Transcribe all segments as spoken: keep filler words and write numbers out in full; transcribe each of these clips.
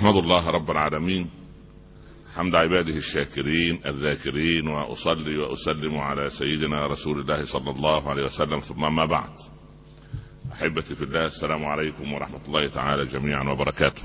أحمد الله رب العالمين حمد عباده الشاكرين الذاكرين، وأصلي وأسلم على سيدنا رسول الله صلى الله عليه وسلم، ثم ما بعد. أحبتي في الله، السلام عليكم ورحمة الله تعالى جميعا وبركاته.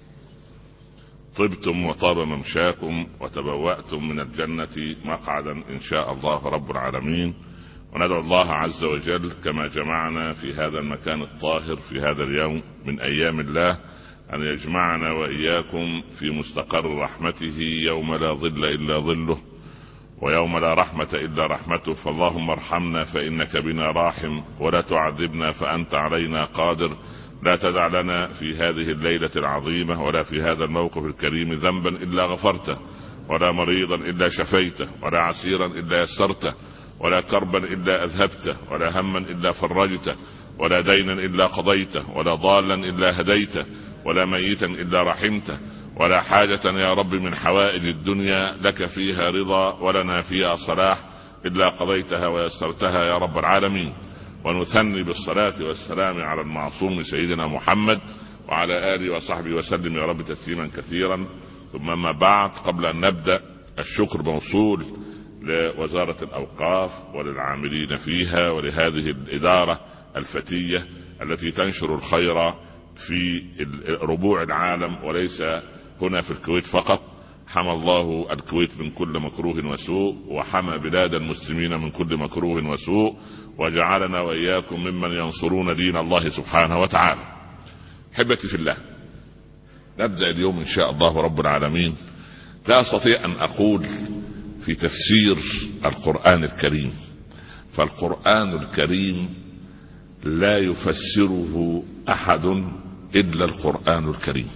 طبتم وطاب ممشاكم وتبوأتم من الجنة مقعدا إن شاء الله رب العالمين، وندعو الله عز وجل كما جمعنا في هذا المكان الطاهر في هذا اليوم من أيام الله أن يجمعنا وإياكم في مستقر رحمته يوم لا ظل إلا ظله ويوم لا رحمة إلا رحمته. فاللهم ارحمنا فإنك بنا راحم، ولا تعذبنا فأنت علينا قادر. لا تدع لنا في هذه الليلة العظيمة ولا في هذا الموقف الكريم ذنبا إلا غفرته، ولا مريضا إلا شفيته، ولا عسيرا إلا يسرته، ولا كربا إلا أذهبته، ولا هما إلا فرجته، ولا دينا إلا قضيته، ولا ضالا إلا هديته، ولا ميتا إلا رحمته، ولا حاجة يا رب من حوائج الدنيا لك فيها رضا ولنا فيها صلاح إلا قضيتها ويسرتها يا رب العالمين. ونثني بالصلاة والسلام على المعصوم سيدنا محمد وعلى آله وصحبه وسلم يا رب تسليما كثيرا. ثم ما بعد، قبل أن نبدأ، الشكر موصول لوزارة الأوقاف وللعاملين فيها ولهذه الإدارة الفتية التي تنشر الخير في ربوع العالم وليس هنا في الكويت فقط. حمى الله الكويت من كل مكروه وسوء، وحمى بلاد المسلمين من كل مكروه وسوء، وجعلنا وإياكم ممن ينصرون دين الله سبحانه وتعالى. حبتي في الله، نبدأ اليوم إن شاء الله رب العالمين. لا أستطيع أن أقول في تفسير القرآن الكريم، فالقرآن الكريم لا يفسره أحد إلا القرآن الكريم،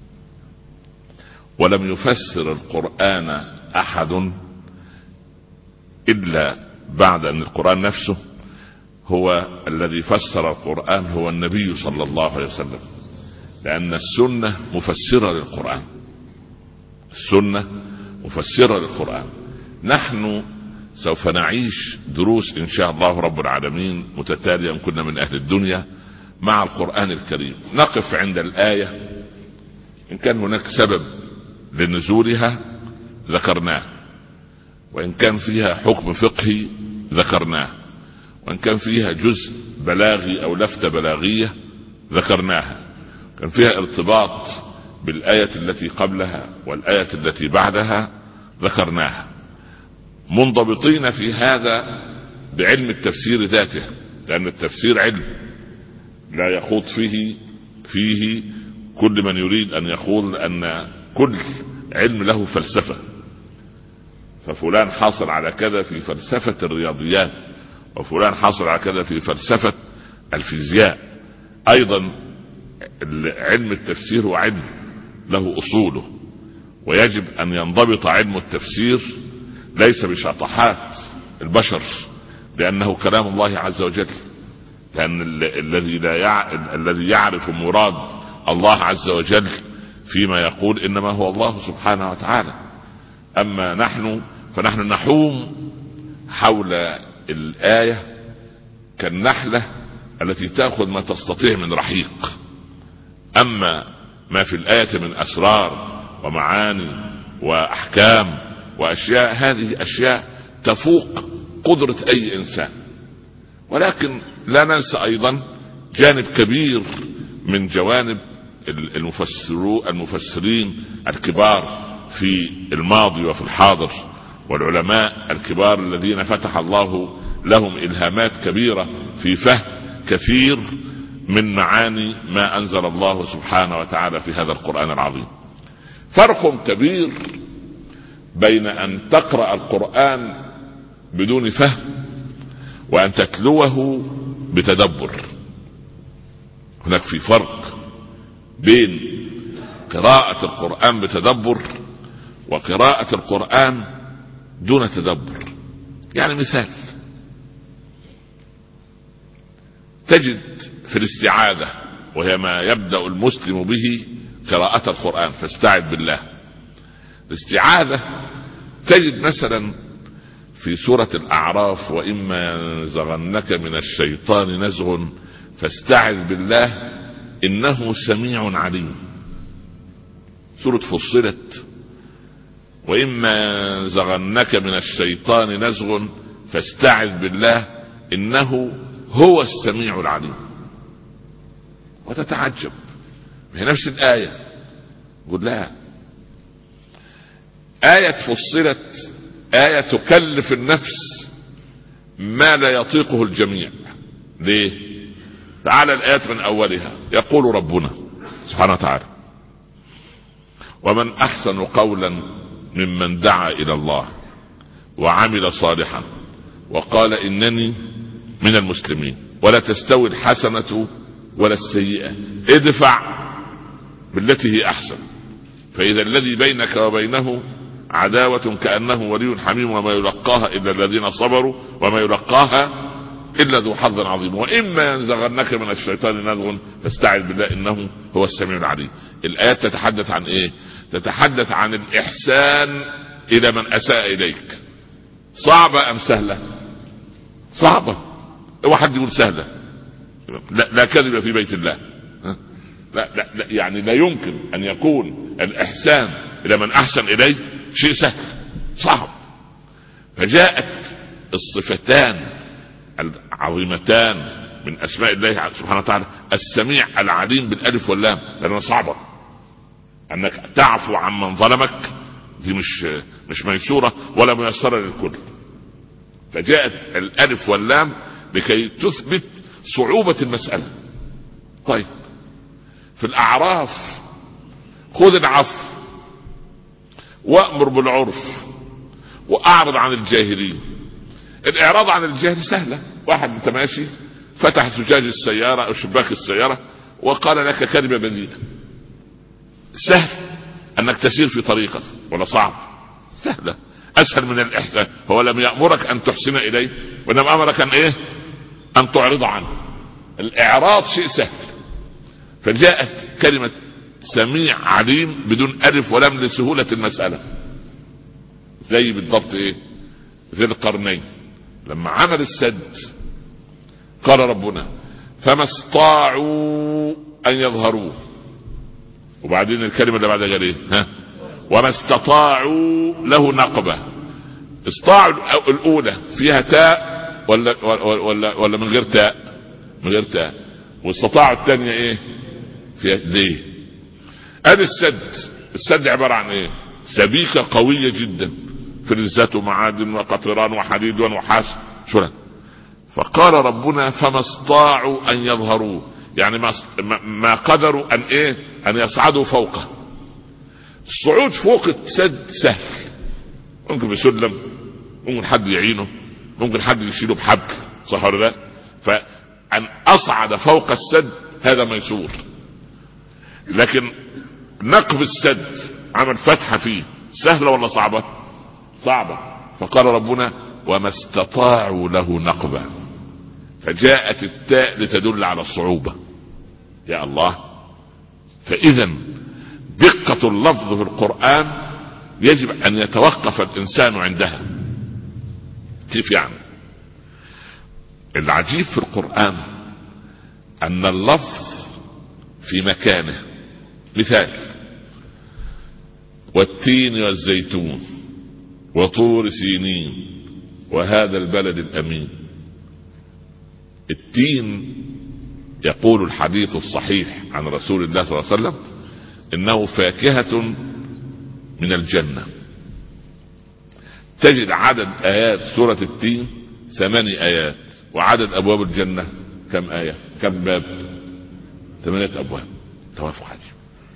ولم يفسر القرآن أحد إلا بعد أن القرآن نفسه هو الذي فسر القرآن، هو النبي صلى الله عليه وسلم، لأن السنة مفسرة للقرآن. السنة مفسرة للقرآن. نحن سوف نعيش دروس إن شاء الله رب العالمين متتالية، كنا من أهل الدنيا مع القرآن الكريم. نقف عند الآية، إن كان هناك سبب لنزولها ذكرناه، وإن كان فيها حكم فقهي ذكرناه، وإن كان فيها جزء بلاغي أو لفتة بلاغية ذكرناها، كان فيها ارتباط بالآية التي قبلها والآية التي بعدها ذكرناها، منضبطين في هذا بعلم التفسير ذاته، لأن التفسير علم لا يخوض فيه فيه كل من يريد أن يقول أن كل علم له فلسفة، ففلان حاصل على كذا في فلسفة الرياضيات، وفلان حاصل على كذا في فلسفة الفيزياء. أيضا علم التفسير هو علم له أصوله، ويجب أن ينضبط علم التفسير ليس بشطحات البشر، لأنه كلام الله عز وجل، لأن الذي لا يع... الذي يعرف مراد الله عز وجل فيما يقول إنما هو الله سبحانه وتعالى. أما نحن فنحن نحوم حول الآية كالنحلة التي تأخذ ما تستطيع من رحيق. أما ما في الآية من أسرار ومعاني وأحكام وأشياء، هذه أشياء تفوق قدرة أي إنسان. ولكن لا ننسى أيضا جانب كبير من جوانب المفسرين الكبار في الماضي وفي الحاضر، والعلماء الكبار الذين فتح الله لهم إلهامات كبيرة في فهم كثير من معاني ما أنزل الله سبحانه وتعالى في هذا القرآن العظيم. فرق كبير بين أن تقرأ القرآن بدون فهم وأن تتلوه بتدبر. هناك في فرق بين قراءة القرآن بتدبر وقراءة القرآن دون تدبر. يعني مثال، تجد في الاستعاذة، وهي ما يبدأ المسلم به قراءة القرآن، فاستعذ بالله. الاستعاذة تجد مثلا في سورة الأعراف: وإما ينزغنك من الشيطان نزغ فاستعذ بالله إنه سميع عليم. سورة فصلت وإما ينزغنك من الشيطان نزغ فاستعذ بالله إنه هو السميع العليم. وتتعجب هي نفس الآية، قل لها آية فصلت آية تكلف النفس ما لا يطيقه الجميع. ليه؟ تعالى الآيات من أولها. يقول ربنا سبحانه وتعالى ومن أحسن قولا ممن دعا إلى الله وعمل صالحا وقال إنني من المسلمين ولا تستوي الحسنة ولا السيئة ادفع بالتي هي أحسن فإذا الذي بينك وبينه عداوة كأنه ولي حميم وما يلقاها إلا الذين صبروا وما يلقاها إلا ذو حظ عظيم وإما ينزغنك من الشيطان نزغ فاستعذ بالله إنه هو السميع العليم. الآيات تتحدث عن إيه؟ تتحدث عن الإحسان إلى من أساء إليك. صعبة أم سهلة؟ صعبة. واحد يقول سهلة، لا, لا كذب في بيت الله. لا, لا, لا يعني لا يمكن أن يكون الإحسان إلى من أحسن إليه شيء سهل، صعب. فجاءت الصفتان العظيمتان من أسماء الله سبحانه وتعالى السميع العليم بالألف واللام، لأنها صعبة. أنك تعفو عن من ظلمك دي مش مش ميسورة ولا ميسرة للكل. فجاءت الألف واللام لكي تثبت صعوبة المسألة. طيب في الأعراف خذ العفو وأمر بالعرف وأعرض عن الجاهلين. الإعراض عن الجاهل سهلة، واحد انت ماشي فتح زجاج السيارة أو شباك السيارة وقال لك كلمة بذيئة، سهل أنك تسير في طريقك ولا صعب؟ سهلة، أسهل من الإحسان. هو لم يأمرك أن تحسن إليه وإنما أمرك أن إيه؟ أن تعرض عنه. الإعراض شيء سهل. فجاءت كلمة سميع عليم بدون ألف ولم لسهولة المسألة. زي بالضبط إيه؟ ذي القرنين لما عمل السد قال ربنا فما استطاعوا أن يظهروه، وبعدين الكلمة اللي بعدها قال إيه؟ ها؟ وما استطاعوا له نقبة. استطاعوا الأولى فيها تاء ولا ولا ولا من غير تاء؟ من غير تاء. واستطاعوا الثانية إيه؟ فيها ليه؟ ادي السد. السد عبارة عن ايه؟ سبيكة قوية جدا، فلزات ومعادن وقطران وحديد ونحاس شو. فقال ربنا فما استطاعوا ان يظهروه، يعني ما, ما قدروا ان ايه؟ ان يصعدوا فوقه. الصعود فوق السد سهل، ممكن بسلم، ممكن حد يعينه، ممكن حد يشيله بحبل، صح ولا لا؟ فان اصعد فوق السد هذا ميسور. لكن نقب السد عمل فتحة فيه سهلة ولا صعبة؟ صعبة. فقال ربنا وما استطاعوا له نقبا، فجاءت التاء لتدل على الصعوبة. يا الله. فإذا دقة اللفظ في القرآن يجب أن يتوقف الإنسان عندها. كيف يعني؟ العجيب في القرآن أن اللفظ في مكانه. مثال والتين والزيتون وطور سينين وهذا البلد الأمين. التين يقول الحديث الصحيح عن رسول الله صلى الله عليه وسلم إنه فاكهة من الجنة. تجد عدد آيات سورة التين ثماني آيات، وعدد أبواب الجنة كم آية؟ كم باب؟ ثمانية أبواب. توافق عجيب.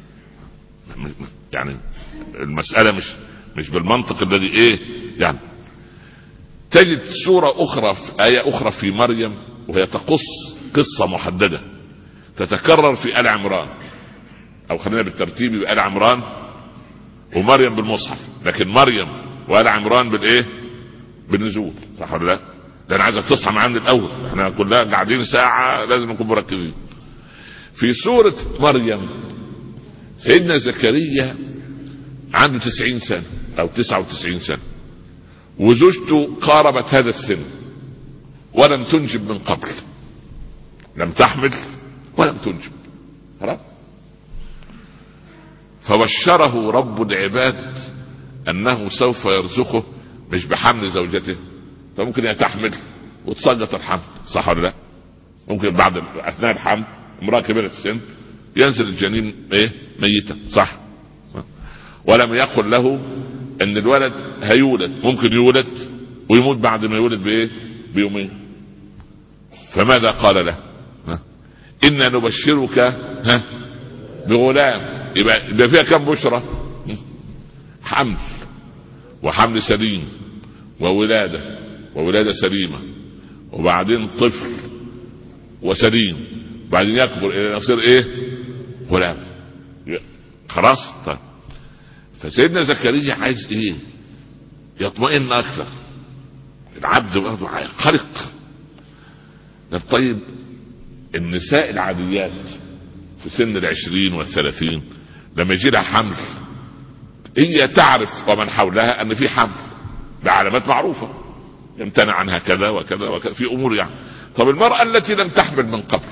يعني المسألة مش مش بالمنطق الذي ايه يعني. تجد سورة أخرى في آية أخرى في مريم وهي تقص قصة محددة تتكرر في آل عمران، أو خلينا بالترتيب يبقى آل عمران ومريم بالمصحف، لكن مريم وآل عمران بالإيه؟ بالنزول، صح ولا لا؟ لأن عايزك تصحى معانا الأول، احنا كلنا قاعدين ساعة لازم نكون مركزين. في سورة مريم سيدنا زكريا عنده تسعين سنة أو تسعة وتسعين سنة، وزوجته قاربت هذا السن ولم تنجب من قبل، لم تحمل ولم تنجب. فبشره رب العباد انه سوف يرزقه مش بحمل زوجته، فممكن هي تحمل وتسقط الحمل، صح ولا لا؟ ممكن بعد اثناء الحمل امراه كبيره السن ينزل الجنين ايه ميتا، صح؟ ولم يقل له ان الولد هيولد، ممكن يولد ويموت بعد ما يولد بايه بيومين. فماذا قال له؟ ها؟ إنا نبشرك ها بغلام. يبقى, يبقى فيها كم بشرة؟ حمل، وحمل سليم، وولادة، وولادة سليمة، وبعدين طفل وسليم، بعدين يكبر الى يصير ايه غلام. خلاص. طيب فسيدنا زكريا عايز ايه؟ يطمئن اكثر. العبد برضه قلق. طيب النساء العاديات في سن العشرين والثلاثين لما يجي لها حمل هي تعرف ومن حولها ان في حمل بعلامات معروفة يمتنع عنها كذا وكذا وكذا في امور يعني. طب المرأة التي لم تحمل من قبل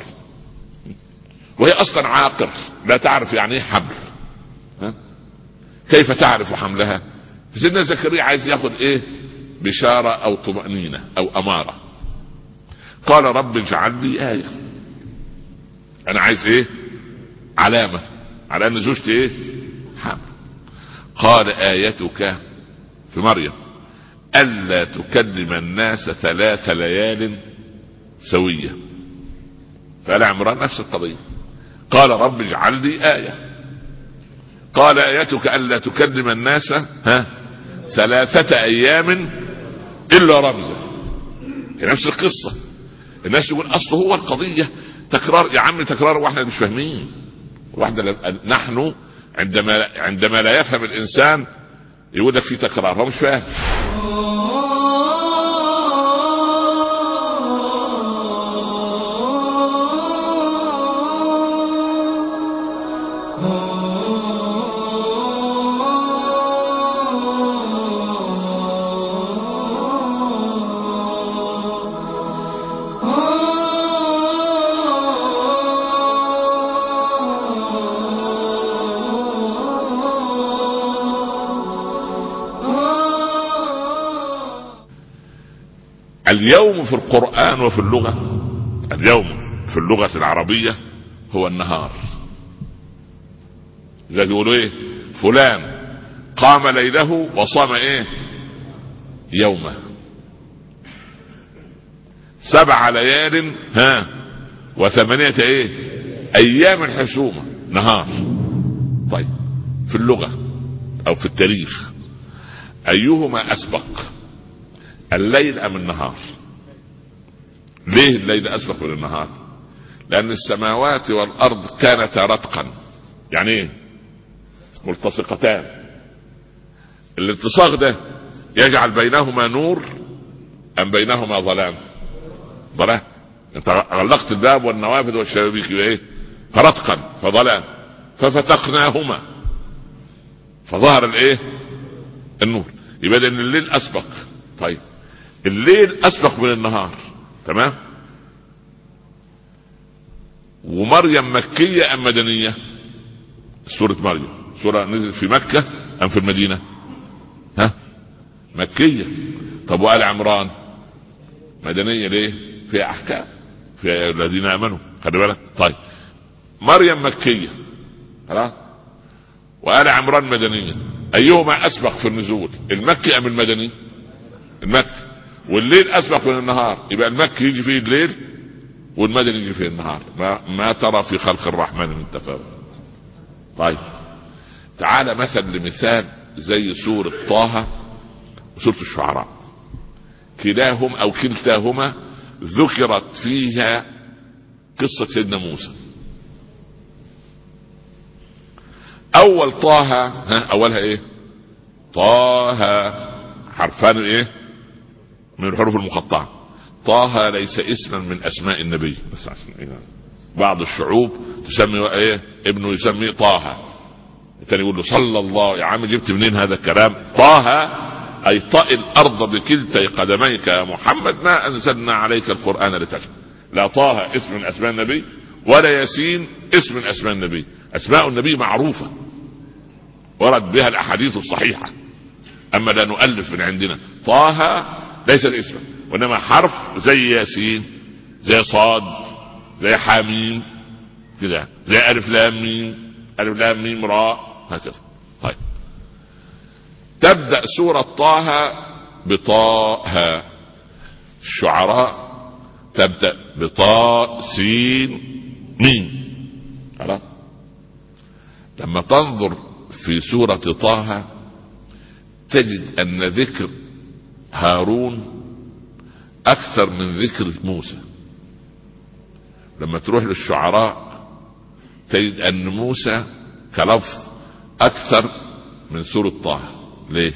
وهي اصلا عاقر لا تعرف يعني ايه حمل، ها؟ كيف تعرف حملها؟ سيدنا زكريا عايز ياخد ايه؟ بشارة او طمأنينة او امارة. قال رب اجعل لي آية. انا عايز ايه؟ علامة على ان زوجتي ايه؟ حمل. قال آيتك في مريم ألا تكلم الناس ثلاث ليال سوية. فآل عمران نفس القضية. قال رب اجعل لي آية. قال آيتك ألا تكلم الناس ها ثلاثة أيام إلا رمزا. هي نفس القصة. الناس يقول أصله هو القضية تكرار يا عم، تكرار واحنا مش فاهمين. واحنا نحن عندما عندما لا يفهم الإنسان يقول لك في تكرار، هو مش فاهم. اليوم في القرآن وفي اللغة، اليوم في اللغة العربية هو النهار. زي يقولوا ايه؟ فلان قام ليله وصام ايه يومه. سبع ليال ها وثمانية ايه ايام حسومة نهار. طيب في اللغة او في التاريخ ايهما اسبق، الليل ام النهار؟ ليه الليل اسبق من النهار؟ لان السماوات والارض كانتا رتقا. يعني ايه؟ ملتصقتان. الالتصاق ده يجعل بينهما نور ام بينهما ظلام؟ ظلام. انت غلقت الباب والنوافذ والشبابيك ايه؟ فرتقا فظلام. ففتقناهما فظهر الايه؟ النور. يبقى ان الليل اسبق. طيب الليل اسبق من النهار، تمام؟ ومريم مكية ام مدنية؟ سورة مريم سورة نزلت في مكة ام في المدينة؟ ها مكية. طب وآل عمران مدنية ليه؟ فيها احكام، فيها الذين امنوا، خلي بالك. طيب مريم مكية خلاص، وآل عمران مدنية. ايهما اسبق في النزول، المكي ام المدني؟ المكي. والليل اسبق من النهار، يبقى المكي يجي فيه الليل والمدني يجي فيه النهار. ما, ما ترى في خلق الرحمن من تفاوت. طيب تعال مثل لمثال زي سورة طه وسورة الشعراء، كلاهم او كلتاهما ذكرت فيها قصة سيدنا موسى. اول طه ها اولها ايه؟ طه حرفان ايه من الحروف المقطعة. طه ليس اسما من اسماء النبي، بس عشان إيه؟ بعض الشعوب تسمي ايه ابنه يسميه طه، الثاني يقول له صلى الله. يا عم جبت منين هذا الكلام؟ طه اي طئ الارض بكلتي قدميك يا محمد، ما انزلنا عليك القرآن لتشقى. لا طه اسم من اسماء النبي ولا ياسين اسم من اسماء النبي. اسماء النبي معروفة ورد بها الاحاديث الصحيحة، اما لا نؤلف من عندنا. طه ليس الاسم، وانما حرف زي ياسين، زي صاد، زي حاميم كده، زي الف لام ميم، الف لام ميم راء، هكذا. طيب، تبدأ سورة طه بطاها. الشعراء تبدأ بطاء سين ميم. خلاص. لما تنظر في سورة طه تجد ان ذكر هارون اكثر من ذكر موسى. لما تروح للشعراء تجد ان موسى كلفظ اكثر من سورة طه. ليه؟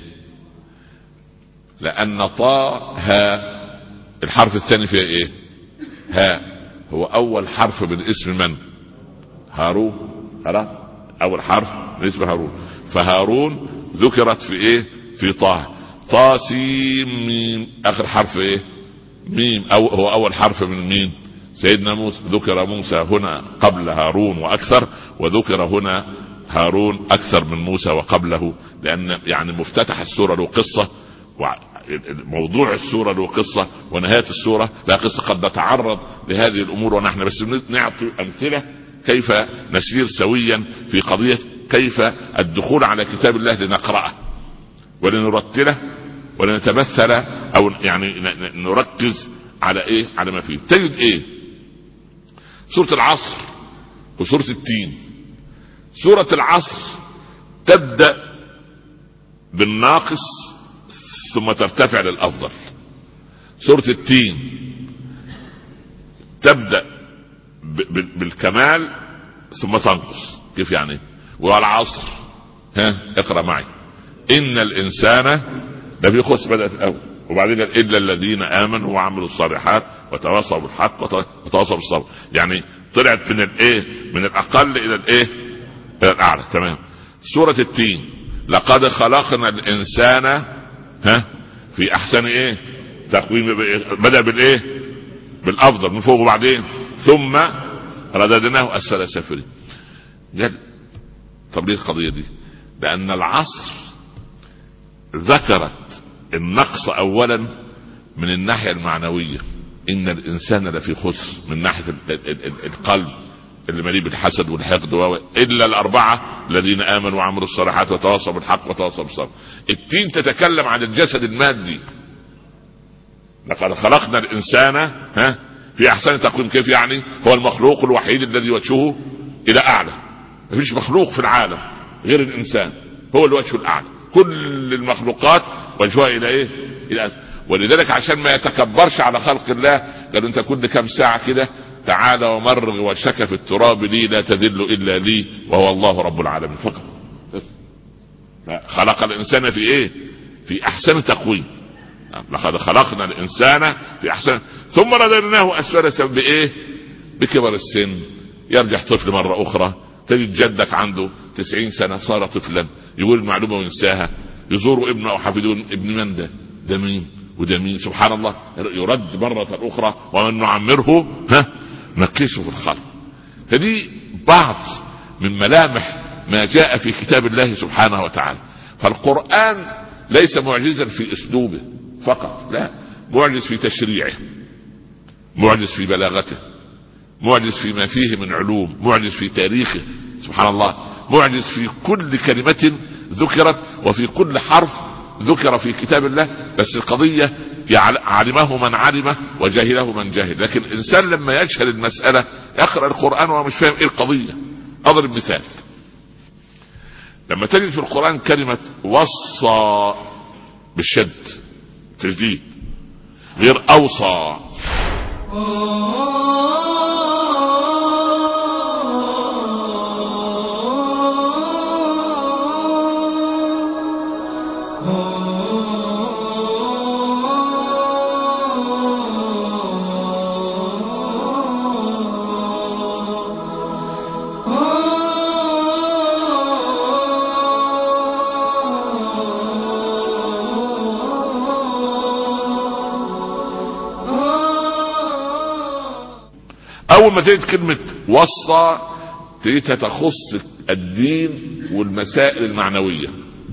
لان طه الحرف الثاني فيها ايه؟ ها، هو اول حرف من اسم من؟ هارون. خلاص، اول حرف من اسم هارون، فهارون ذكرت في ايه؟ في طه. طاسيم ميم، اخر حرف ايه؟ ميم، او هو اول حرف من مين؟ سيدنا موسى. ذكر موسى هنا قبل هارون واكثر، وذكر هنا هارون اكثر من موسى وقبله، لان يعني مفتتح السورة له قصة، موضوع السورة له قصة، ونهاية السورة لا قصة. قد نتعرض لهذه الامور ونحن بس نعطي امثلة كيف نسير سويا في قضية كيف الدخول على كتاب الله لنقرأه ولنرتله ولنتمثل او يعني نركز على ايه؟ على ما فيه. تجد ايه؟ سورة العصر وسورة التين. سورة العصر تبدأ بالناقص ثم ترتفع للأفضل. سورة التين تبدأ بالكمال ثم تنقص. كيف يعني؟ والعصر ها اقرأ معي، إن الإنسان لفي خسر. بدأت الأول وبعدين إلا الذين آمنوا وعملوا الصالحات وتواصوا بالحق وتواصوا بالصبر. يعني طلعت من الايه؟ من الأقل إلى الايه؟ إلى الأعلى. تمام. سورة التين لقد خلقنا الإنسان ها في أحسن ايه؟ تقويم. بدأ بالايه؟ بالأفضل من فوق، وبعدين ثم رددناه أسفل سافلين. قال طب ليه القضية دي؟ لأن العصر ذكرت النقص أولا من الناحية المعنوية، إن الإنسان لفي خسر من ناحية القلب اللي مليء بالحسد والحقد، إلا الأربعة الذين آمنوا وعملوا الصالحات وتواصوا بالحق وتواصوا بالصبر. التين تتكلم عن الجسد المادي. لقد خلقنا الإنسان ها في أحسن تقويم. كيف يعني؟ هو المخلوق الوحيد الذي وجهه إلى أعلى. مفيش مخلوق في العالم غير الإنسان هو الوجه الأعلى. كل المخلوقات وجهها إلى إيه؟ إلى أسفل. ولذلك عشان ما يتكبرش على خلق الله قالوا انت كل كم ساعة كده تعالى ومرغ وشك في التراب لي لا تذل إلا لي وهو الله رب العالمين فقط. خلق الإنسان في إيه؟ في أحسن تقويم. لقد خلقنا الإنسان في أحسن ثم رددناه أسفل سافلين. بإيه؟ بكبر السن يرجع طفل مرة أخرى. تجد جدك عنده تسعين سنة صار طفلا يقول المعلومة وينساها. يزور ابنه أو حفيده، ابن من ده؟ ده مين وده مين؟ سبحان الله. يرد مرة أخرى ومن نعمره ها نكشه في الخلق. هذه بعض من ملامح ما جاء في كتاب الله سبحانه وتعالى. فالقرآن ليس معجزا في أسلوبه فقط، لا، معجز في تشريعه، معجز في بلاغته، معجز فيما فيه من علوم، معجز في تاريخه سبحان الله، معجز في كل كلمة ذكرت وفي كل حرف ذكر في كتاب الله. بس القضية علمه من علمه وجاهله من جاهل. لكن الإنسان لما يجهل المسألة يقرأ القرآن وهو مش فاهم ايه القضية. أضرب مثال. لما تجد في القرآن كلمة وصى بالشد تجديد غير أوصى. أول ما تجد كلمة وصى تريدها تخص الدين والمسائل المعنوية.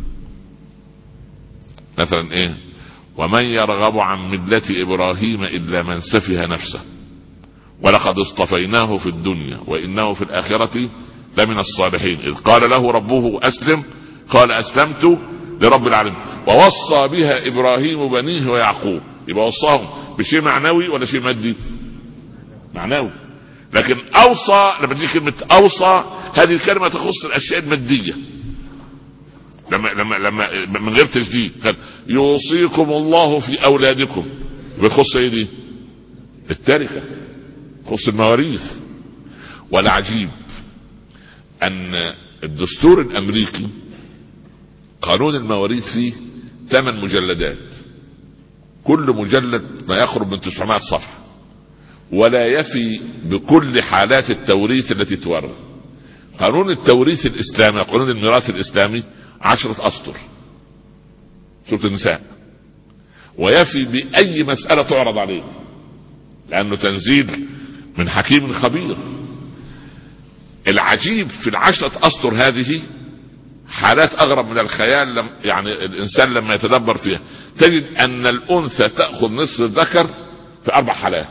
مثلا ايه؟ ومن يرغب عن ملة ابراهيم الا من سفه نفسه ولقد اصطفيناه في الدنيا وانه في الاخرة لمن الصالحين اذ قال له ربه اسلم قال اسلمت لرب العالمين ووصى بها ابراهيم بنيه ويعقوب. يبقى وصاهم بشيء معنوي ولا شيء مادي؟ معنوي. لكن اوصى، لما تيجي كلمة اوصى هذه الكلمة تخص الاشياء المادية، لما لما لما من غير تشديد قال يوصيكم الله في اولادكم، بتخص ايه دي؟ التركة، تخص المواريث. والعجيب ان الدستور الامريكي قانون المواريث فيه ثمان مجلدات، كل مجلد ما يقرب من تسعمائة صفحة، ولا يفي بكل حالات التوريث التي تورث. قانون التوريث الاسلامي، قانون الميراث الاسلامي عشرة اسطر، سورة النساء، ويفي بأي مسألة تعرض عليه لأنه تنزيل من حكيم خبير. العجيب في العشرة اسطر هذه حالات اغرب من الخيال، لم يعني الانسان لما يتدبر فيها تجد ان الانثى تأخذ نصف الذكر في اربع حالات،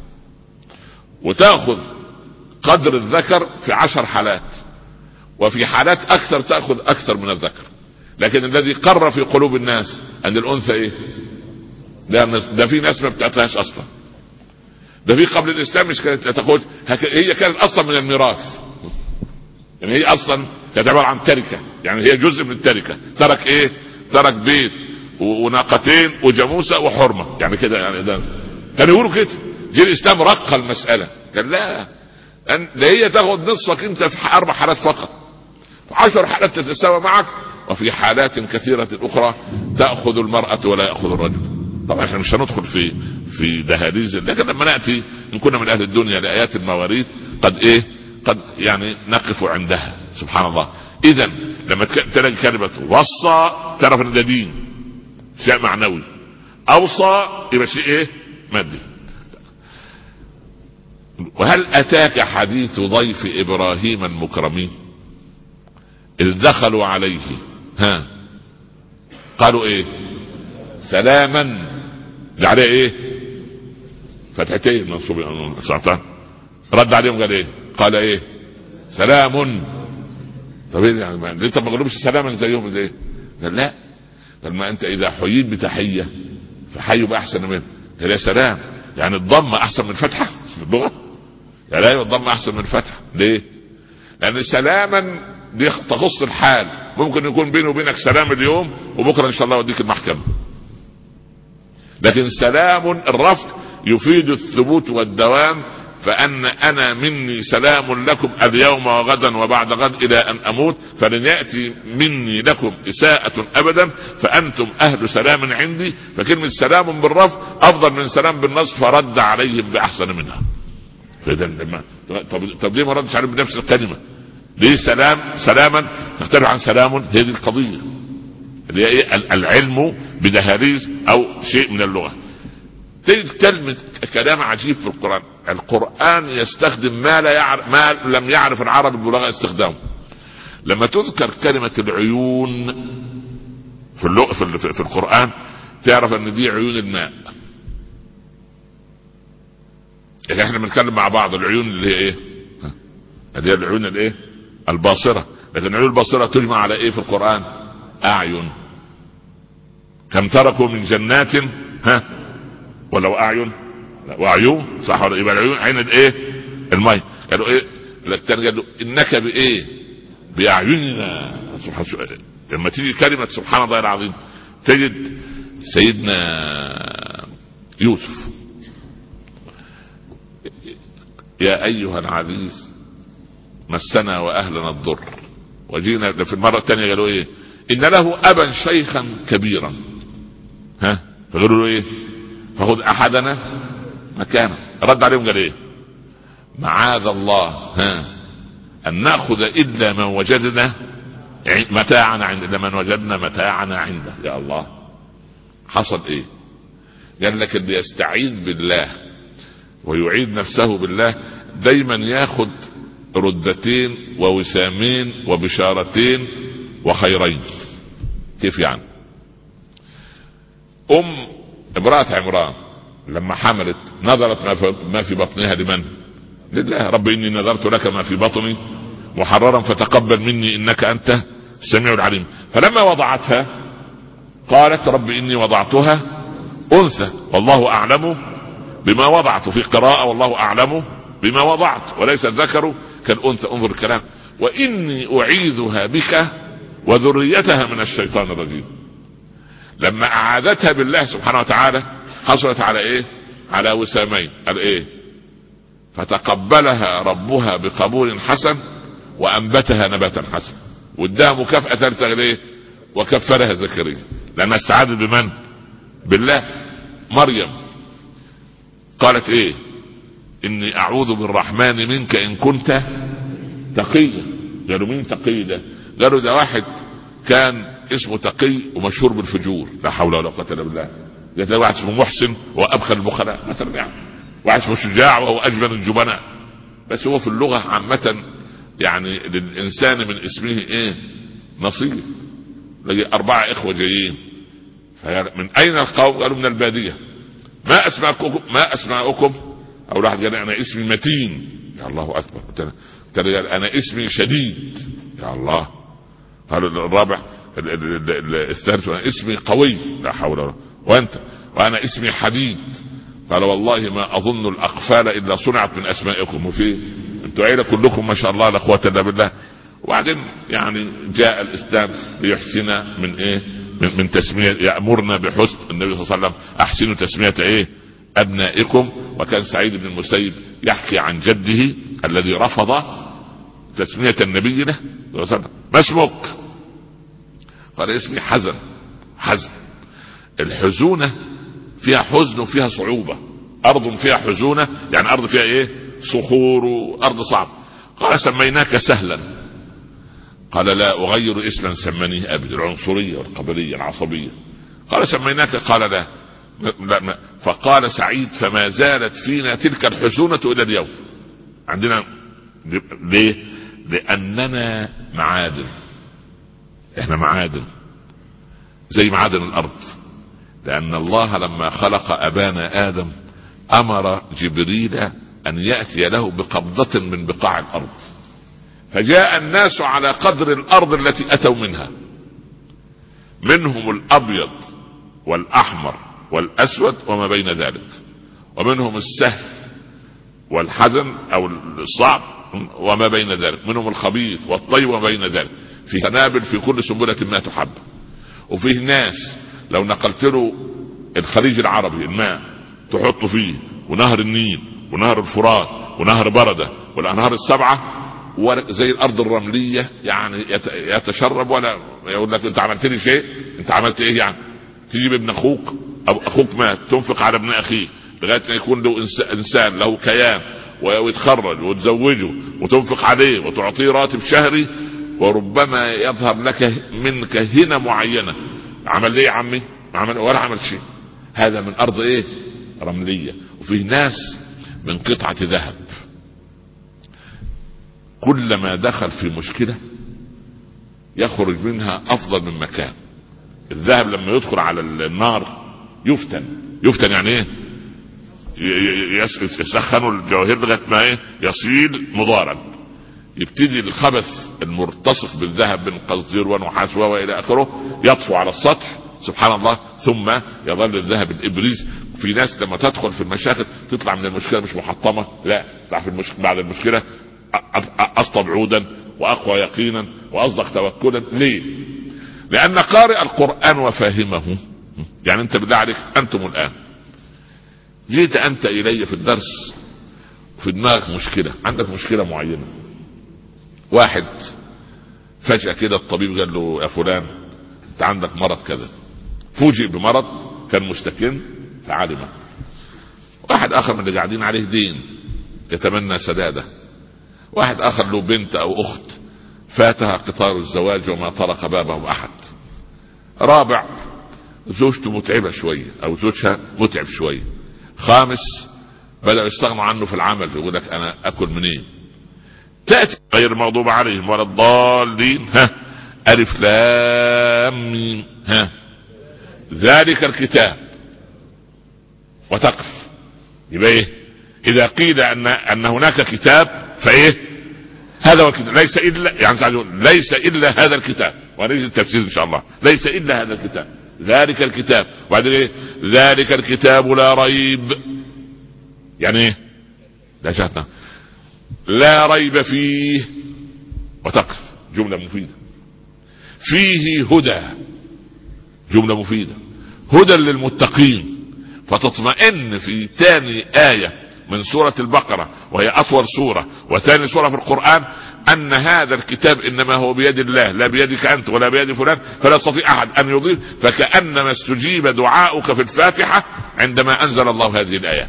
وتأخذ قدر الذكر في عشر حالات، وفي حالات اكثر تأخذ اكثر من الذكر. لكن الذي قر في قلوب الناس ان الانثى ايه؟ ده في ناس ما بتعطيهاش اصلا. ده في قبل الاسلام مش كانت تاخذ، هي كانت اصلا من الميراث، يعني هي اصلا كانت عباره عن تركه، يعني هي جزء من التركه. ترك ايه؟ ترك بيت وناقتين وجاموسه وحرمه، يعني كده. يعني ده كانوا يقولوا كده. جه الاسلام رقى المساله، قال لا، ده هي تاخذ نصفك انت في اربع حالات فقط، في عشر حالات تتساوى معك، وفي حالات كثيره اخرى تاخذ المراه ولا ياخذ الرجل. طبعا احنا مش هندخل في في دهاليز، لكن لما ناتي ان كنا من اهل الدنيا لايات المواريث قد ايه قد يعني نقف عندها. سبحان الله. اذا لما تلاقي كلمه وصى تعرف ان ده دين، شيء معنوي. اوصى يبقى شيء ايه؟ مادي. وهل اتاك حديث ضيف ابراهيم المكرمين اذ دخلوا عليه ها قالوا ايه؟ سلاما. ده عليه ايه؟ فتحتين منصوبين ساعتين. رد عليهم قال ايه؟ قال ايه؟ سلام. طب ايه يعني؟ ليه طب ما قالوش سلاما زيهم ليه؟ قال لا، قال ما انت اذا حييت بتحيه فحيوا باحسن منه. قال يا سلام، يعني الضمه احسن من الفتحه في اللغه؟ يعني لا، الضمه احسن من الفتحه. ليه؟ لان سلاما دي تخص الحال، ممكن يكون بيني وبينك سلام اليوم وبكره ان شاء الله اوديك المحكمه. لكن سلام الرفض يفيد الثبوت والدوام، فأن أنا مني سلام لكم اليوم وغدا وبعد غد إلى أن أموت، فلن يأتي مني لكم إساءة أبدا، فأنتم أهل سلام عندي. فكلمة سلام بالرفض أفضل من سلام بالنصب، فرد عليهم بأحسن منها. طب, طب ليه ما ردش عليهم بنفس الكلمة؟ ليه سلام سلاما تختلف عن سلام؟ هي دي القضية اللي هي العلم بدهاليز أو شيء من اللغة. تجد كلمة كلام عجيب في القرآن. القرآن يستخدم ما لا يعرف، ما لم يعرف العرب البلاغة استخدامه. لما تذكر كلمة العيون في اللغة في, في القرآن تعرف ان دي عيون الماء. يعني احنا بنتكلم مع بعض العيون اللي هي ايه؟ اللي هي العيون الايه؟ الباصرة. لكن العيون الباصرة تجمع على ايه في القرآن؟ اعين. كم تركوا من جنات ها ولو اعين وعيون، صح ولا؟ يبقى العيون عين الايه؟ الماء. قالوا ايه؟ الثاني قال له انك بايه؟ باعيننا. سبحان الله. لما تيجي كلمه سبحان الله العظيم تجد سيدنا يوسف يا ايها العزيز مسنا واهلنا الضر وجينا. في المره الثانيه قالوا ايه؟ ان له ابا شيخا كبيرا. ها فقالوا له ايه؟ فخذ احدنا مكانه. رد عليهم قال ايه؟ معاذ الله ها ان ناخذ الا من وجدنا متاعنا عند الا من وجدنا متاعنا عنده. يا الله، حصل ايه؟ قال لك اللي يستعين بالله ويعيد نفسه بالله دايما ياخذ ردتين ووسامين وبشارتين وخيرين. كيف يعني؟ ام امرأة عمران لما حملت نظرت ما في بطنها لمن؟ لله. رب اني نذرت لك ما في بطني محررا فتقبل مني انك انت السميع العليم. فلما وضعتها قالت رب اني وضعتها انثى والله اعلم بما وضعت، في قراءة والله اعلم بما وضعت وليس الذكر كالانثى. انظر الكلام. واني اعيذها بك وذريتها من الشيطان الرجيم. لما اعادتها بالله سبحانه وتعالى حصلت على ايه؟ على وسامين. قال ايه؟ فتقبلها ربها بقبول حسن وانبتها نباتا حسنا، واداها مكافأة ثالثة ليه؟ وكفرها زكريا لانها استعاذت بمن؟ بالله. مريم قالت ايه؟ اني اعوذ بالرحمن منك ان كنت تقيا. قالوا مين تقي ده؟ قالوا ده واحد كان اسمه تقي ومشهور بالفجور، لا حول ولا قوة الا بالله. قالت له واحد اسمه محسن وابخل البخلاء مثلا، يعني واحد اسمه شجاع وهو اجبن الجبناء. بس هو في اللغة عامة يعني للانسان من اسمه ايه؟ نصيب. لقي اربعة اخوة جايين، من اين القوم؟ قالوا من البادية. ما اسماءكم؟ ما اسماءكم؟ او واحد قال انا اسمي متين. يا الله اكبر. قال انا اسمي شديد. يا الله. قالوا الرابع الثالث انا اسمي قوي. لا حول ولا. وانت؟ وانا اسمي حديد. قال والله ما اظن الاقفال الا صنعت من اسمائكم. وفي انتوا عيله كلكم ما شاء الله لا قوه الا بالله. وبعدين يعني جاء الاسلام ليحسن من ايه؟ من, من تسميه، يامرنا بحسن. النبي صلى الله عليه وسلم احسنوا تسميه ايه؟ ابنائكم. وكان سعيد بن المسيب يحكي عن جده الذي رفض تسميه النبي له صلى الله عليه وسلم. ما اسمك؟ قال اسمي حزن. حزن. الحزونه فيها حزن وفيها صعوبة. ارض فيها حزونة يعني ارض فيها ايه؟ صخور وارض صعب. قال سميناك سهلا. قال لا اغير اسما سمنيه ابي. العنصرية والقبلية العصبية. قال سميناك. قال لا, لا, لا. فقال سعيد فما زالت فينا تلك الحزونة الى اليوم. عندنا ليه؟ لاننا معادن. احنا معادن زي معادن الارض. لأن الله لما خلق أبانا آدم أمر جبريل أن يأتي له بقبضة من بقاع الأرض، فجاء الناس على قدر الأرض التي أتوا منها، منهم الأبيض والأحمر والأسود وما بين ذلك، ومنهم السهل والحزن أو الصعب وما بين ذلك، منهم الخبيث والطيب وما بين ذلك، في سنابل في كل سنبلة ما تحب. وفيه ناس لو نقلت له الخليج العربي الماء تحطه فيه، ونهر النيل ونهر الفرات ونهر بردة والانهار السبعة زي الارض الرملية، يعني يتشرب ولا يقول لك انت عملت لي شيء؟ انت عملت ايه يعني؟ تجيب ابن اخوك او اخوك مات تنفق على ابن اخيه لغاية ما يكون له انسان له كيان ويتخرج وتزوجه وتنفق عليه وتعطيه راتب شهري، وربما يظهر لك منك هنا معينة. عمل ليه يا عمي؟ عمل ولا عمل شيء. هذا من ارض ايه؟ رملية. وفيه ناس من قطعة ذهب كلما دخل في مشكلة يخرج منها افضل من مكان. الذهب لما يدخل على النار يفتن. يفتن يعني ايه؟ يسخنوا الجواهر لغاية ما ايه؟ يصيل مضارا. يبتدي الخبث المرتصق بالذهب من قصدير ونحاس والى اخره يطفو على السطح سبحان الله، ثم يظل الذهب الابريز. في ناس لما تدخل في المشاكل تطلع من المشكلة مش محطمة، لا تطلع في المشكلة بعد المشكلة اصطب عودا واقوى يقينا واصدق توكلا. ليه؟ لان قارئ القرآن وفاهمه، يعني انت بالله عليك انتم الان جيت انت الي في الدرس في دماغك مشكلة، عندك مشكلة معينة، واحد فجأة كده الطبيب قال له يا فلان انت عندك مرض كذا، فوجئ بمرض كان مستكن فعلمه. واحد اخر من اللي قاعدين عليه دين يتمنى سداده، واحد اخر له بنت او اخت فاتها قطار الزواج وما طرق بابه احد، رابع زوجته متعبة شوية او زوجها متعب شوية، خامس بدأوا يستغنوا عنه في العمل، يقول لك انا اكل منين؟ تأتي غير المغضوب عليهم ولا الضالين، ها ألف لام ميم، ها ذلك الكتاب، وتقف. يبقى ايه؟ اذا قيل ان ان هناك كتاب فايه؟ هذا هو الكتاب، ليس الا يعني ليس الا هذا الكتاب، ونجد التفسير ان شاء الله. ليس الا هذا الكتاب، ذلك الكتاب، وبعدين ايه؟ ذلك الكتاب لا ريب، يعني ايه؟ لا شاطنا لا ريب فيه، وتقف، جملة مفيدة. فيه هدى، جملة مفيدة، هدى للمتقين، فتطمئن في ثاني آية من سورة البقرة، وهي أطول سورة وثاني سورة في القرآن، أن هذا الكتاب إنما هو بيد الله، لا بيدك أنت ولا بيد فلان، فلا يستطيع أحد أن يضل، فكأنما استجيب دعاؤك في الفاتحة عندما أنزل الله هذه الآيات.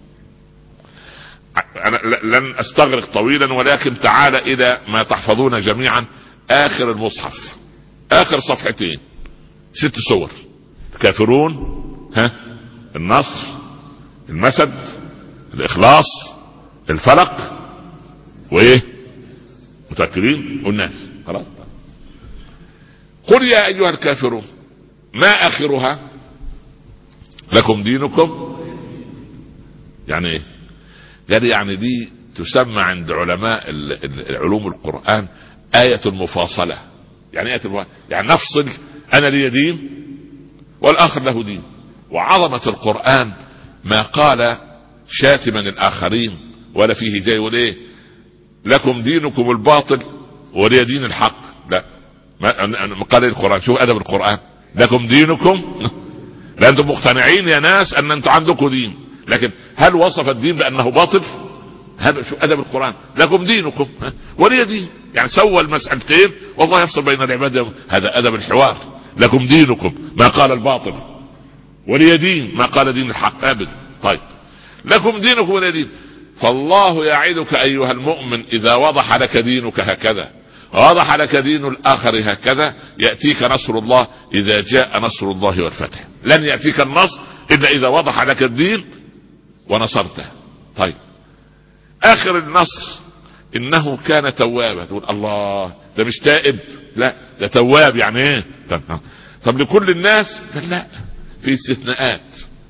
أنا لن أستغرق طويلا، ولكن تعال إلى ما تحفظون جميعا، آخر المصحف، آخر صفحتين، ست سور: الكافرون، ها النصر، المسد، الإخلاص، الفلق، وإيه؟ متذكرين والناس. خلاص. قل يا أيها الكافرون، ما آخرها؟ لكم دينكم. يعني إيه؟ قال يعني دي تسمى عند علماء علوم القرآن آية المفاصلة. يعني آية المفاصلة يعني نفصل، أنا لي دين والآخر له دين. وعظمة القرآن ما قال شاتما الآخرين، ولا فيه جاي يقول ايه لكم دينكم الباطل ولي دين الحق. لا، ما قال القرآن. شوف أدب القرآن، لكم دينكم. لا، أنتم مقتنعين يا ناس أن أنتم عندكم دين، لكن هل وصف الدين بأنه باطل؟ هذا شو أدب القرآن، لكم دينكم ولي دين، يعني سوى المسألتين والله يفصل بين العباد. هذا أدب الحوار. لكم دينكم ما قال الباطل، ولي دين ما قال دين الحق أبدا. طيب، لكم دينكم ولي دين. فالله يعدك أيها المؤمن إذا وضح لك دينك هكذا، ووضح لك دين الآخر هكذا، يأتيك نصر الله إذا جاء نصر الله والفتح. لن يأتيك النصر إلا إذا وضح لك الدين ونصرته. طيب، آخر النصر إنه كان توابا. تقول الله ده مش تائب، لا ده تواب. يعني ايه؟ طب لكل الناس؟ قال لا، في استثناءات.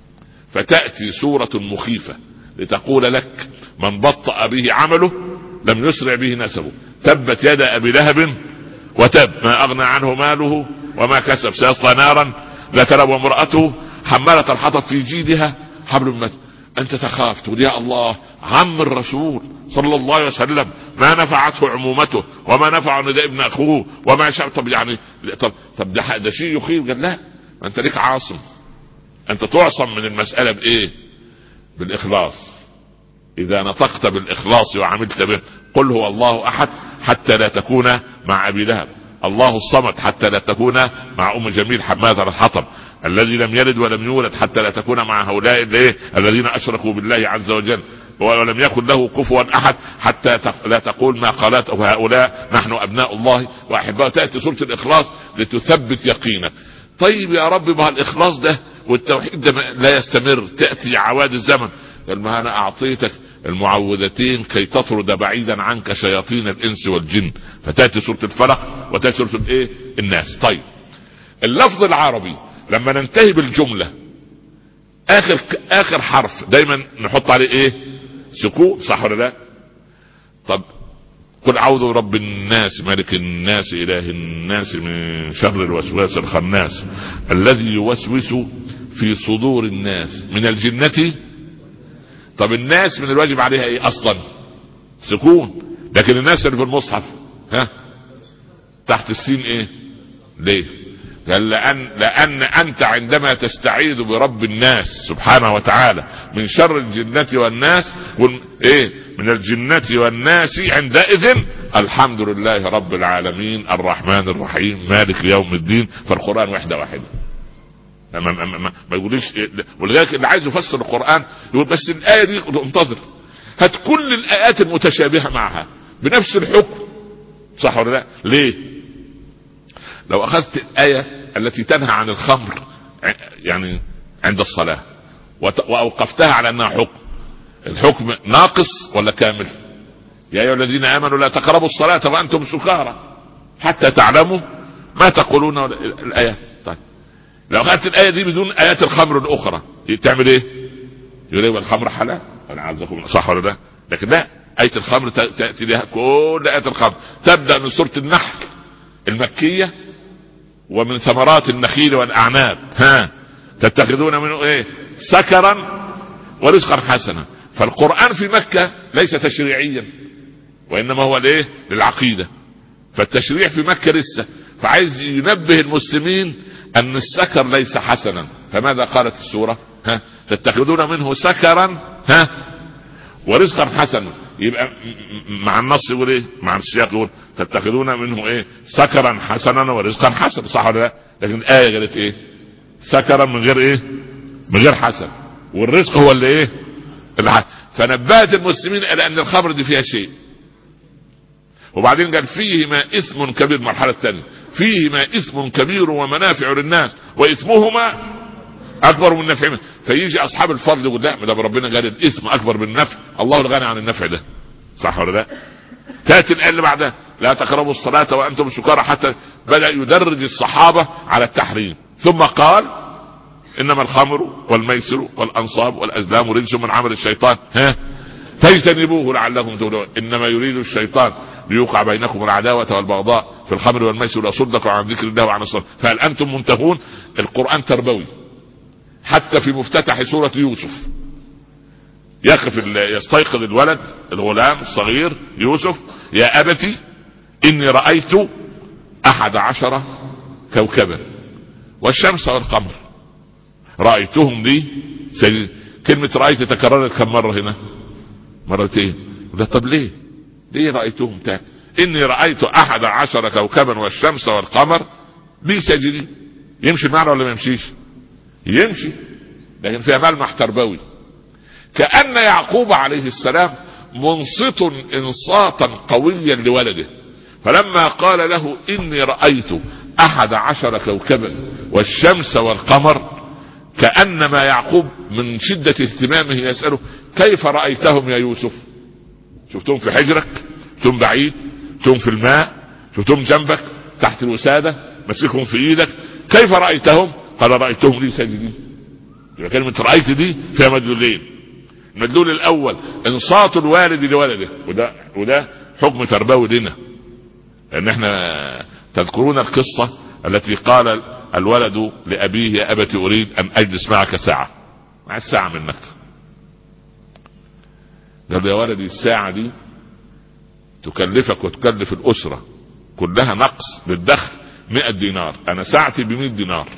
فتأتي سورة مخيفة لتقول لك من بطأ به عمله لم يسرع به نسبه، تبت يد أبي لهب وتب، ما أغنى عنه ماله وما كسب، سيصلى نارا لا تلب، وامرأته حمالة الحطب في جيدها حبل من. أنت تخاف، تقول يا الله عم الرسول صلى الله عليه وسلم ما نفعته عمومته وما نفع نداء ابن أخوه وما شاء. طب يعني طب, طب ده, ده شيء يخيف. قال لا، ما أنت ليك عاصم، أنت تعصم من المسألة بإيه؟ بالإخلاص. إذا نطقت بالإخلاص وعملت به، قل هو الله أحد حتى لا تكون مع أبي لهب، الله الصمد حتى لا تكون مع أم جميل حمالة الحطب، الذي لم يلد ولم يولد حتى لا تكون مع هؤلاء الذين أشركوا بالله عز وجل، ولم يكن له كفوا أحد حتى لا تقول ما قالته هؤلاء نحن أبناء الله وأحباء. تأتي سورة الإخلاص لتثبت يقينك. طيب يا رب، ما الإخلاص ده والتوحيد ده لا يستمر، تأتي عواد الزمن. قال ما أنا أعطيتك المعوذتين كي تطرد بعيدا عنك شياطين الإنس والجن. فتأتي سورة الفلق وتأتي سورة الإيه؟ الناس. طيب، اللفظ العربي لما ننتهي بالجملة آخر آخر حرف دايما نحط عليه إيه؟ سكون، صح ولا لا؟ طب قل أعوذ برب الناس ملك الناس إله الناس من شر الوسواس الخناس الذي يوسوس في صدور الناس من الجنة. طب الناس من الواجب عليها ايه اصلا؟ سكون. لكن الناس اللي في المصحف ها تحت السين ايه؟ ليه؟ قال لأن, لأن أنت عندما تستعيذ برب الناس سبحانه وتعالى من شر الجنة والناس ايه؟ من الجنة والناس، عندئذ الحمد لله رب العالمين الرحمن الرحيم مالك يوم الدين. فالقرآن وحدة واحدة، ما, ما, ما, ما يقوليش. ولذلك اللي عايز يفسر القرآن يقول بس الآية دي انتظر، هات كل الآيات المتشابهة معها بنفس الحكم، صح ولا لا؟ ليه؟ لو أخذت الآية التي تنهى عن الخمر يعني عند الصلاة وأوقفتها على أنها حكم، الحكم ناقص ولا كامل؟ يا ايها الذين امنوا لا تقربوا الصلاة وانتم سكارى حتى تعلموا ما تقولون الايه. طيب لو خدت الايه دي بدون ايات الخمر الاخرى تعمل ايه؟ يقول ايه الخمر حلال، انا عايزكم صح ولا لا؟ لكن لا، ايه الخمر تاتي لها كل ايه الخمر. تبدا من سوره النحل المكيه: ومن ثمرات النخيل والاعناب ها تتخذون منه ايه؟ سكرا ورزقا حسنا. فالقرآن في مكة ليس تشريعيا وانما هو الايه؟ للعقيدة. فالتشريع في مكة لسه، فعايز ينبه المسلمين ان السكر ليس حسنا. فماذا قالت السورة؟ ها تتخذون منه سكرا ها ورزقا حسنا. يبقى مع النص يقول ايه؟ مع السياق يقول تتخذون منه ايه؟ سكرا حسنا ورزقا حسنا، صح ولا لا؟ لكن الآية قالت ايه؟ سكرا من غير ايه؟ من غير حسن، والرزق هو اللي ايه؟ الحسن. فنبهت المسلمين الى ان الخمر دي فيها شيء. وبعدين قال فيهما اثم كبير، المرحله الثانيه فيهما اثم كبير ومنافع للناس واثمهما اكبر من نفعهما. فيجي اصحاب الفضل يقول لا، ما دام ربنا قال الاثم اكبر من النفع، الله الغني عن النفع ده، صح ولا لا؟ تاتي الايه اللي بعدها: لا تقربوا الصلاه وانتم سكارى، حتى بدا يدرج الصحابه على التحريم. ثم قال: انما الخمر والميسر والانصاب والازلام رجس من عمل الشيطان ها فاجتنبوه لعلكم تفلحون. انما يريد الشيطان ليوقع بينكم العداوه والبغضاء في الخمر والميسر ويصدكم عن ذكر الله وعن الصلاه فهل انتم منتهون. القران تربوي. حتى في مفتتح سوره يوسف يقف يستيقظ الولد الغلام الصغير يوسف: يا ابتي اني رايت احد عشر كوكبا والشمس والقمر رأيتهم لي سجد. كلمة رأيت تكررت كم مرة هنا؟ مرتين. ده طب ليه؟ ليه رأيتهم تاني؟ إني رأيت أحد عشر كوكبا والشمس والقمر لي ساجدين. يمشي المعنى ولا ما يمشيش؟ يمشي، لكن فيها ملمح تربوي. كأن يعقوب عليه السلام منصت انصاتا قويا لولده، فلما قال له إني رأيت أحد عشر كوكبا والشمس والقمر، كأنما يعقوب من شدة اهتمامه يسأله: كيف رأيتهم يا يوسف؟ شفتهم في حجرك؟ شفتهم بعيد؟ شفتهم في الماء؟ شفتهم جنبك تحت الوسادة مسكهم في ايدك؟ كيف رأيتهم؟ قال: رأيتهم لي ساجدين. يبقى كلمة رأيت دي فيها مدلولين. المدلول الاول انصات الوالد لولده، وده وده حكم تربوي لنا، لان احنا تذكرون القصة التي قال الولد لأبيه: يا أبت أريد أن أجلس معك ساعة. مع الساعة منك. قال له: يا ولدي الساعة دي تكلفك وتكلف الأسرة كلها نقص للدخل مئة دينار، أنا ساعتي بمئة دينار،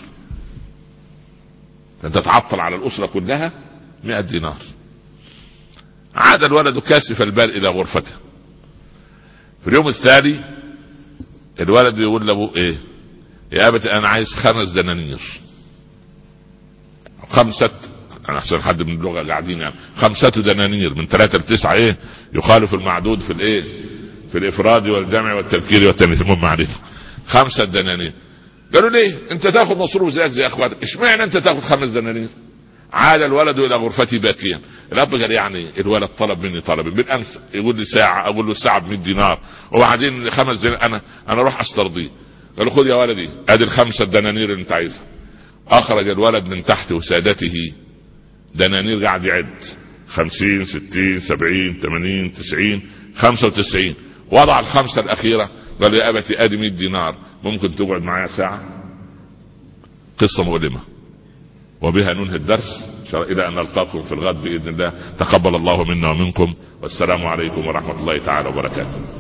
أنت تعطل على الأسرة كلها مئة دينار. عاد الولد كاسف البال إلى غرفته. في اليوم الثاني الولد يقول له: إيه يا أبتي؟ أنا عايز خمس دنانير. خمسة، أنا أحسن حد من اللغة قاعدين يعني، خمسة دنانير من ثلاثة لتسعة إيه يخالف المعدود في الإيه؟ في الإفراد والجمع والتذكير والتأنيث. المهم عليك خمسة دنانير. قالوا: ليه؟ أنت تاخذ مصروف زيك زي أخواتك، إشمعنى أنت تاخذ خمس دنانير؟ عاد الولد إلى غرفتي باكيا. الأب قال: يعني الولد طلب مني طلب بالأمس يقول لي ساعة، أقول له الساعة بمئة دينار، وبعدين خمس دنانير، أنا أنا أروح أسترضيه. قالوا: خذ يا ولدي ادي الخمسة دنانير اللي انت عايزها. اخرج الولد من تحت وسادته دنانير، قاعد يعد: خمسين ستين سبعين ثمانين تسعين خمسة وتسعين. وضع الخمسة الاخيرة قال: يا ابتي ادي مئة دينار، ممكن تقعد معايا ساعة؟ قصة مؤلمة، وبها ننهي الدرس الى ان نلقاكم في الغد باذن الله. تقبل الله منا ومنكم، والسلام عليكم ورحمة الله تعالى وبركاته.